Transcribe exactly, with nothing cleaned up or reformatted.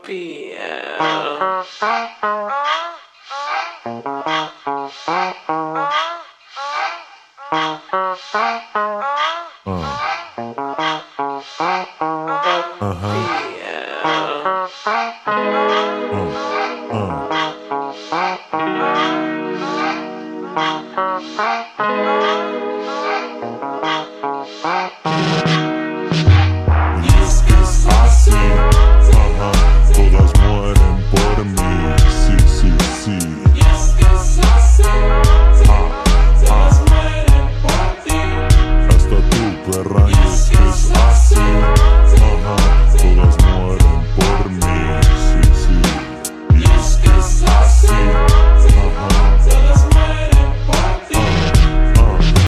papi. Yeah. Y es que es fácil, ajá, todas mueren por mí, sí, sí, sí. Y es que es así, Ah, todas mueren por ti. hasta tu perra.